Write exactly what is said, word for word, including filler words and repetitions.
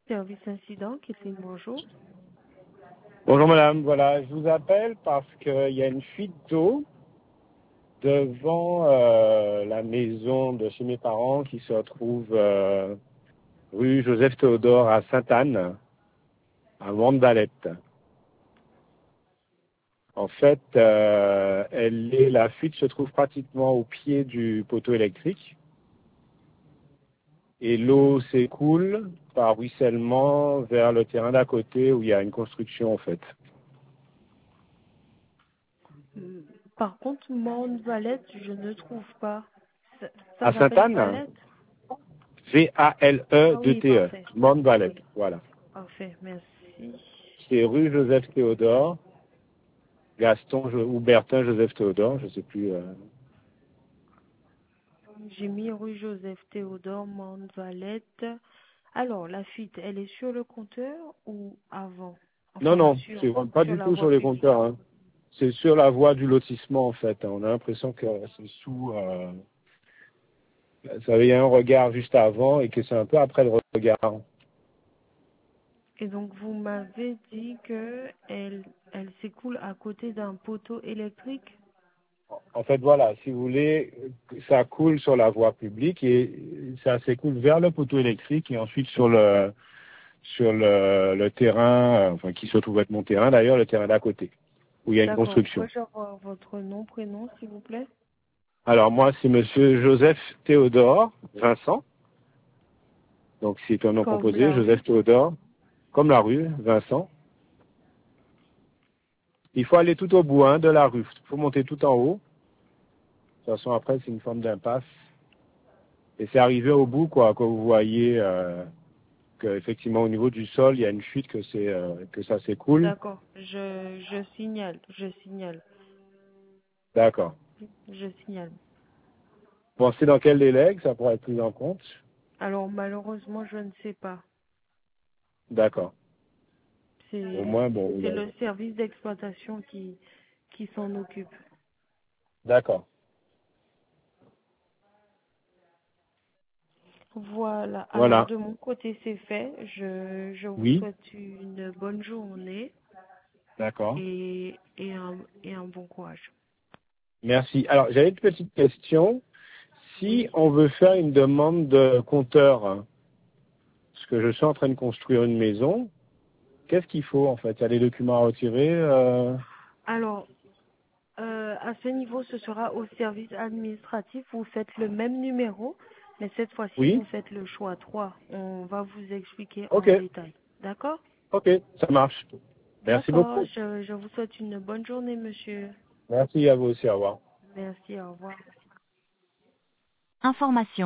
Service incident, Kathleen, bonjour. Bonjour madame, voilà, je vous appelle parce qu'il y a une fuite d'eau devant euh, la maison de chez mes parents qui se trouve euh, rue Joseph Théodore à Sainte-Anne, à Mande-Valette. En fait, euh, elle est, la fuite se trouve pratiquement au pied du poteau électrique et l'eau s'écoule par ruissellement vers le terrain d'à côté où il y a une construction en fait. Hmm, Par contre, Mount Valette, je ne trouve pas. Ça, ça À s'appelle Sainte-Anne, Valette? V A L Ah oui, E T E, parfait. Mande-Valette, Oui, voilà. parfait, merci. C'est rue Joseph Théodore, Gaston Jo- ou Bertin Joseph Théodore, je ne sais plus. euh. J'ai mis rue Joseph Théodore, Mount Valette. Alors, la fuite, elle est sur le compteur ou avant? Non, Enfin, non, sur, c'est pas sur du la tout voie sur les publique. compteurs. Hein. C'est sur la voie du lotissement en fait. On a l'impression que c'est sous. Euh, ça avait un regard juste avant et que c'est un peu après le regard. Et donc, vous m'avez dit que elle, elle s'écoule à côté d'un poteau électrique? En fait, voilà, si vous voulez, ça coule sur la voie publique et ça s'écoule vers le poteau électrique et ensuite sur le sur le, le terrain, euh, enfin qui se trouve être mon terrain d'ailleurs, le terrain d'à côté, où il y a une D'accord. construction. Pourrais-je avoir votre nom, prénom, s'il vous plaît? Alors moi, c'est Monsieur Joseph Théodore Vincent. Donc c'est un nom Comme composé, la Joseph rue. Théodore, comme la rue, Vincent. Il faut aller tout au bout hein, de la rue. Il faut monter tout en haut. De toute façon, après, c'est une forme d'impasse. Et c'est arrivé au bout, quoi, quand vous voyez euh, qu'effectivement, au niveau du sol, il y a une fuite, que c'est euh, que ça s'écoule. D'accord. Je, je signale. Je signale. D'accord. Je signale. Pensez dans quel délai que ça pourrait être pris en compte. Alors, malheureusement, je ne sais pas. D'accord. Au C'est, moins, bon. c'est euh, le service d'exploitation qui, qui s'en occupe. D'accord. Voilà. Alors, Voilà. de mon côté, c'est fait. Je, je vous Oui. souhaite une bonne journée D'accord. et, et un, et un bon courage. Merci. Alors, j'avais une petite question. Si Oui. on veut faire une demande de compteur, hein, parce que je suis en train de construire une maison, qu'est-ce qu'il faut en fait? Il y a des documents à retirer euh... Alors, Euh, à ce niveau, ce sera au service administratif. Vous faites le même numéro, mais cette fois-ci, vous Oui. faites le choix trois. On va vous expliquer Ok. en détail. D'accord? Ok, ça marche. Merci D'accord. beaucoup. Je, je vous souhaite une bonne journée, monsieur. Merci à vous aussi. Au revoir. Merci. Au revoir. Information.